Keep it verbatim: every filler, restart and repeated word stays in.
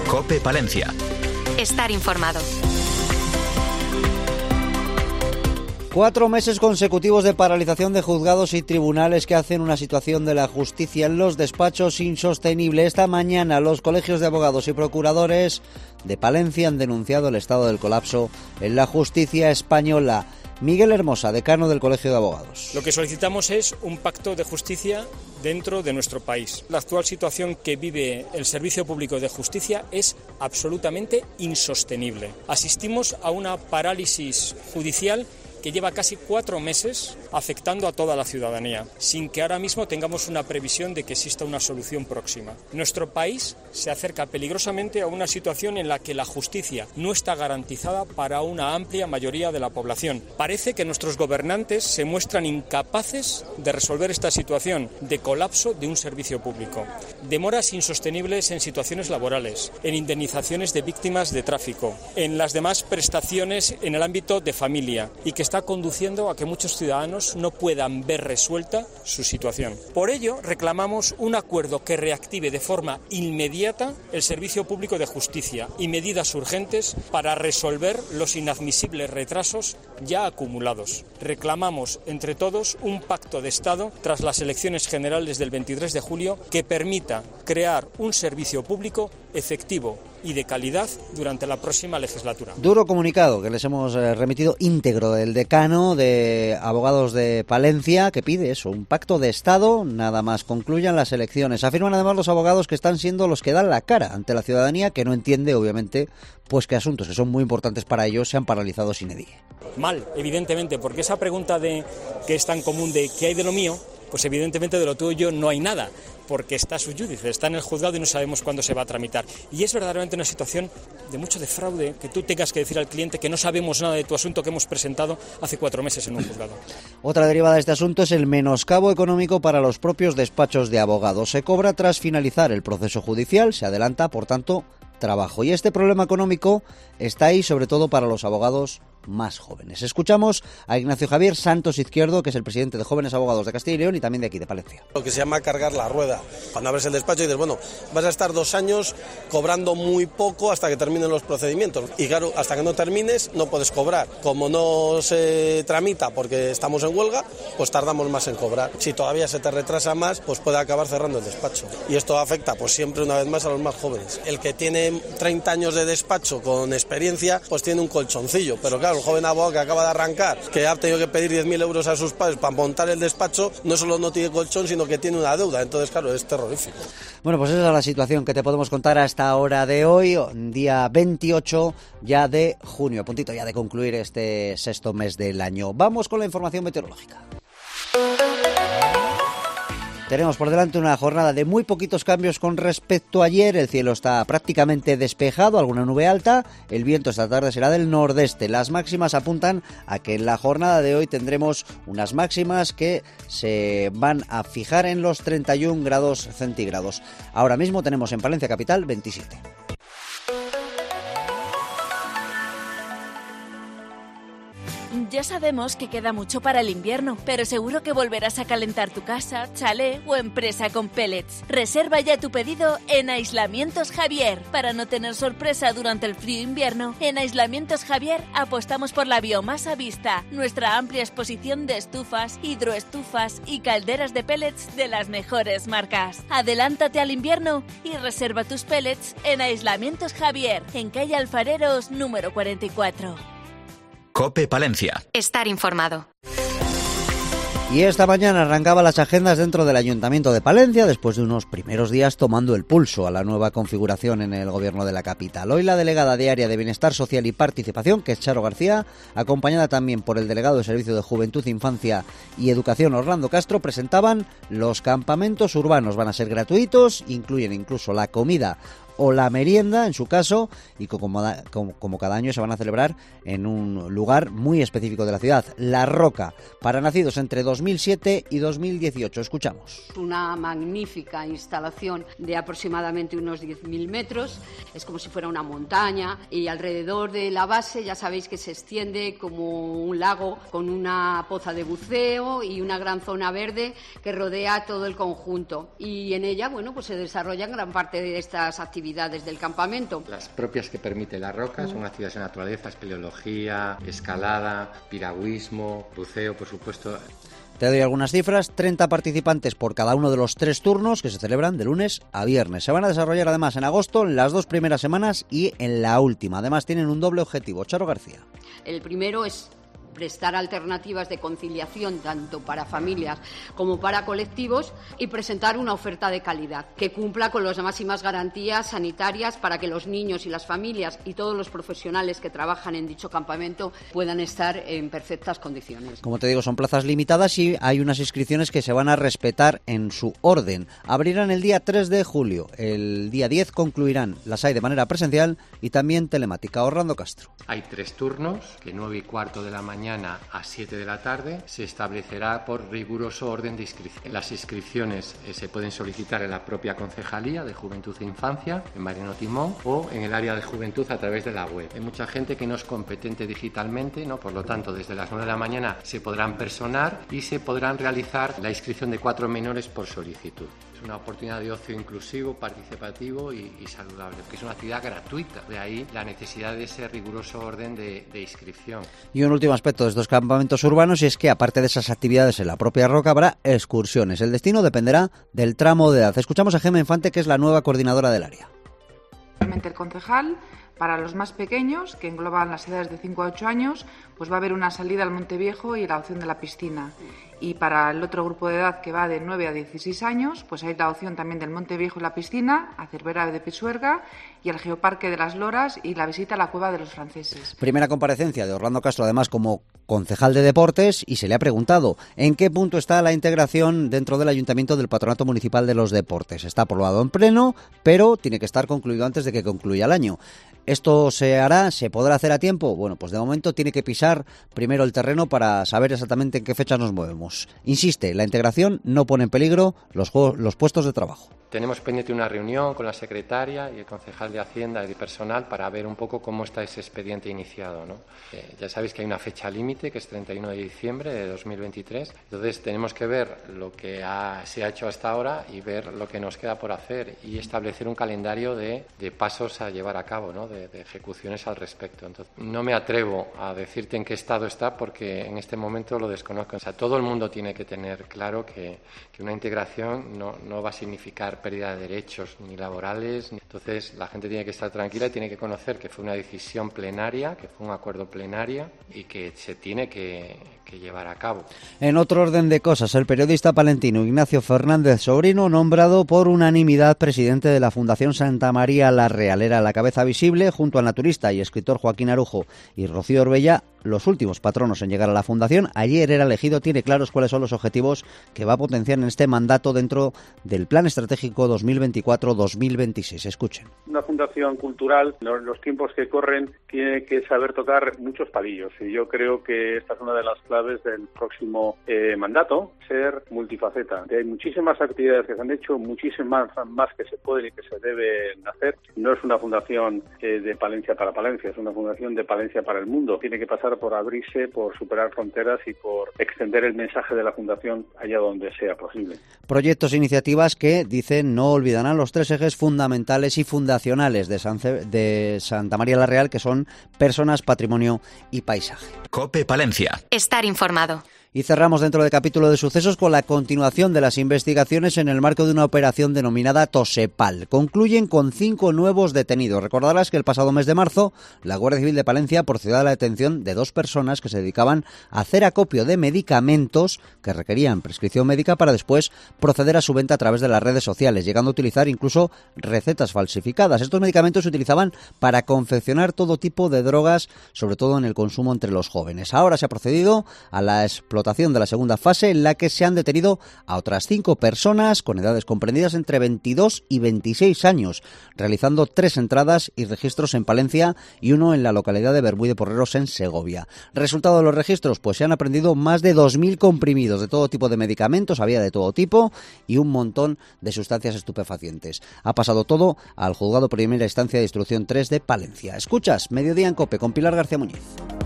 COPE Palencia. Estar informado. Cuatro meses consecutivos de paralización de juzgados y tribunales que hacen una situación de la justicia en los despachos insostenible. Esta mañana los colegios de abogados y procuradores de Palencia han denunciado el estado del colapso en la justicia española. Miguel Hermosa, decano del Colegio de Abogados. Lo que solicitamos es un pacto de justicia dentro de nuestro país. La actual situación que vive el Servicio Público de Justicia es absolutamente insostenible. Asistimos a una parálisis judicial que lleva casi cuatro meses afectando a toda la ciudadanía, sin que ahora mismo tengamos una previsión de que exista una solución próxima. Nuestro país se acerca peligrosamente a una situación en la que la justicia no está garantizada para una amplia mayoría de la población. Parece que nuestros gobernantes se muestran incapaces de resolver esta situación de colapso de un servicio público. Demoras insostenibles en situaciones laborales, en indemnizaciones de víctimas de tráfico, en las demás prestaciones en el ámbito de familia, y que está conduciendo a que muchos ciudadanos no puedan ver resuelta su situación. Por ello, reclamamos un acuerdo que reactive de forma inmediata el Servicio Público de Justicia y medidas urgentes para resolver los inadmisibles retrasos ya acumulados. Reclamamos, entre todos, un pacto de Estado tras las elecciones generales del veintitrés de julio que permita crear un servicio público efectivo y de calidad durante la próxima legislatura. Duro comunicado que les hemos eh, remitido íntegro del decano de abogados de Palencia, que pide eso, un pacto de Estado, nada más concluyan las elecciones. Afirman además los abogados que están siendo los que dan la cara ante la ciudadanía, que no entiende, obviamente, pues que asuntos que son muy importantes para ellos se han paralizado sin edie. Mal, evidentemente, porque esa pregunta de que es tan común de ¿qué hay de lo mío? Pues evidentemente de lo tuyo no hay nada, porque está su judice, está en el juzgado y no sabemos cuándo se va a tramitar. Y es verdaderamente una situación de mucho de fraude que tú tengas que decir al cliente que no sabemos nada de tu asunto que hemos presentado hace cuatro meses en un juzgado. Otra derivada de este asunto es el menoscabo económico para los propios despachos de abogados. Se cobra tras finalizar el proceso judicial, se adelanta, por tanto, trabajo. Y este problema económico está ahí sobre todo para los abogados más jóvenes. Escuchamos a Ignacio Javier Santos Izquierdo, que es el presidente de Jóvenes Abogados de Castilla y León y también de aquí de Palencia. Lo que se llama cargar la rueda. Cuando abres el despacho y dices, bueno, vas a estar dos años cobrando muy poco hasta que terminen los procedimientos. Y claro, hasta que no termines no puedes cobrar. Como no se tramita porque estamos en huelga, pues tardamos más en cobrar. Si todavía se te retrasa más, pues puede acabar cerrando el despacho. Y esto afecta pues siempre una vez más a los más jóvenes. El que tiene treinta años de despacho con experiencia, pues tiene un colchoncillo. Pero claro, el joven abogado que acaba de arrancar, que ha tenido que pedir diez mil euros a sus padres para montar el despacho, no solo no tiene colchón, sino que tiene una deuda. Entonces, claro, es terrorífico. Bueno, pues esa es la situación que te podemos contar a esta hora de hoy, día veintiocho ya de junio, a puntito ya de concluir este sexto mes del año. Vamos con la información meteorológica. Tenemos por delante una jornada de muy poquitos cambios con respecto a ayer. El cielo está prácticamente despejado, alguna nube alta. El viento esta tarde será del nordeste. Las máximas apuntan a que en la jornada de hoy tendremos unas máximas que se van a fijar en los treinta y un grados centígrados. Ahora mismo tenemos en Palencia capital veintisiete. Ya sabemos que queda mucho para el invierno, pero seguro que volverás a calentar tu casa, chalet o empresa con pellets. Reserva ya tu pedido en Aislamientos Javier. Para no tener sorpresa durante el frío invierno, en Aislamientos Javier apostamos por la biomasa vista, nuestra amplia exposición de estufas, hidroestufas y calderas de pellets de las mejores marcas. Adelántate al invierno y reserva tus pellets en Aislamientos Javier, en calle Alfareros número cuarenta y cuatro. COPE Palencia. Estar informado. Y esta mañana arrancaba las agendas dentro del Ayuntamiento de Palencia después de unos primeros días tomando el pulso a la nueva configuración en el gobierno de la capital. Hoy la delegada de Área de Bienestar Social y Participación, que es Charo García, acompañada también por el delegado de Servicio de Juventud, Infancia y Educación, Orlando Castro, presentaban los campamentos urbanos. Van a ser gratuitos, incluyen incluso la comida o la merienda, en su caso, y como, como, como cada año se van a celebrar en un lugar muy específico de la ciudad, La Roca, para nacidos entre dos mil siete y dos mil dieciocho. Escuchamos. Una magnífica instalación de aproximadamente unos diez mil metros, es como si fuera una montaña, y alrededor de la base ya sabéis que se extiende como un lago con una poza de buceo y una gran zona verde que rodea todo el conjunto, y en ella, bueno, pues se desarrollan gran parte de estas actividades actividades del campamento. Las propias que permite la roca son actividades en naturaleza, espeleología, escalada, piragüismo, buceo, por supuesto. Te doy algunas cifras, treinta participantes por cada uno de los tres turnos que se celebran de lunes a viernes. Se van a desarrollar además en agosto, en las dos primeras semanas y en la última. Además tienen un doble objetivo. Charo García. El primero es prestar alternativas de conciliación tanto para familias como para colectivos y presentar una oferta de calidad que cumpla con las máximas garantías sanitarias para que los niños y las familias y todos los profesionales que trabajan en dicho campamento puedan estar en perfectas condiciones. Como te digo, son plazas limitadas y hay unas inscripciones que se van a respetar en su orden. Abrirán el día tres de julio, el día diez concluirán. Las hay de manera presencial y también telemática. Orlando Castro. Hay tres turnos, que nueve y cuarto de la mañana a siete de la tarde se establecerá por riguroso orden de inscripción. Las inscripciones eh, se pueden solicitar en la propia Concejalía de Juventud e Infancia, en Mariano Timón, o en el área de Juventud a través de la web. Hay mucha gente que no es competente digitalmente, ¿no? Por lo tanto, desde las nueve de la mañana se podrán personar y se podrán realizar la inscripción de cuatro menores por solicitud. Es una oportunidad de ocio inclusivo, participativo y, y saludable, porque es una actividad gratuita. De ahí la necesidad de ese riguroso orden de, de inscripción. Y un último aspecto de estos campamentos urbanos y es que, aparte de esas actividades en la propia roca, habrá excursiones. El destino dependerá del tramo de edad. Escuchamos a Gemma Infante, que es la nueva coordinadora del área. Realmente el concejal, para los más pequeños, que engloban las edades de cinco a ocho años, pues va a haber una salida al Monte Viejo y la opción de la piscina. Y para el otro grupo de edad, que va de nueve a dieciséis años, pues hay la opción también del Monte Viejo y la piscina, a Cervera de Pisuerga y el Geoparque de las Loras y la visita a la Cueva de los Franceses. Primera comparecencia de Orlando Castro, además como concejal de deportes, y se le ha preguntado en qué punto está la integración dentro del Ayuntamiento del Patronato Municipal de los Deportes. Está aprobado en pleno, pero tiene que estar concluido antes de que concluya el año. ¿Esto se hará? ¿Se podrá hacer a tiempo? Bueno, pues de momento tiene que pisar primero el terreno para saber exactamente en qué fecha nos movemos. Insiste, la integración no pone en peligro los, los puestos de trabajo. Tenemos pendiente una reunión con la secretaria y el concejal de Hacienda y de personal para ver un poco cómo está ese expediente iniciado, ¿no? Eh, ya sabéis que hay una fecha límite que es treinta y uno de diciembre de dos mil veintitrés. Entonces tenemos que ver lo que ha, se ha hecho hasta ahora y ver lo que nos queda por hacer y establecer un calendario de, de pasos a llevar a cabo, ¿no? de, de ejecuciones al respecto. Entonces no me atrevo a decirte en qué estado está porque en este momento lo desconozco. O sea, todo el mundo tiene que tener claro que, que una integración no, no va a significar pérdida de derechos ni laborales. Entonces la gente tiene que estar tranquila y tiene que conocer que fue una decisión plenaria, que fue un acuerdo plenario y que se tiene que, que llevar a cabo. En otro orden de cosas, el periodista palentino Ignacio Fernández Sobrino, nombrado por unanimidad presidente de la Fundación Santa María la Real, era la cabeza visible junto al naturista y escritor Joaquín Arujo y Rocío Orbella, los últimos patronos en llegar a la Fundación. Ayer era elegido, tiene claros cuáles son los objetivos que va a potenciar en este mandato dentro del Plan Estratégico dos mil veinticuatro dos mil veintiséis. Escuchen. Una fundación cultural, en los tiempos que corren, tiene que saber tocar muchos palillos y yo creo que esta es una de las claves del próximo eh, mandato, ser multifaceta. Hay muchísimas actividades que se han hecho, muchísimas más que se pueden y que se deben hacer. No es una fundación eh, de Palencia para Palencia, es una fundación de Palencia para el mundo. Tiene que pasar por abrirse, por superar fronteras y por extender el mensaje de la Fundación allá donde sea posible. Proyectos e iniciativas que, dicen, no olvidarán los tres ejes fundamentales y fundacionales de, San, de Santa María la Real, que son personas, patrimonio y paisaje. COPE Palencia. Estar informado. Y cerramos dentro del capítulo de sucesos con la continuación de las investigaciones en el marco de una operación denominada Tosepal. Concluyen con cinco nuevos detenidos. Recordarás que el pasado mes de marzo la Guardia Civil de Palencia procedió a la detención de dos personas que se dedicaban a hacer acopio de medicamentos que requerían prescripción médica para después proceder a su venta a través de las redes sociales, llegando a utilizar incluso recetas falsificadas. Estos medicamentos se utilizaban para confeccionar todo tipo de drogas, sobre todo en el consumo entre los jóvenes. Ahora se ha procedido a la explotación de la segunda fase, en la que se han detenido a otras cinco personas con edades comprendidas entre veintidós y veintiséis años, realizando tres entradas y registros en Palencia y uno en la localidad de Bermúdez de Porreros, en Segovia. Resultado de los registros, pues se han aprendido más de dos mil comprimidos de todo tipo de medicamentos, había de todo tipo, y un montón de sustancias estupefacientes. Ha pasado todo al Juzgado Primera Instancia de Instrucción tres de Palencia. Escuchas Mediodía en COPE con Pilar García Muñiz.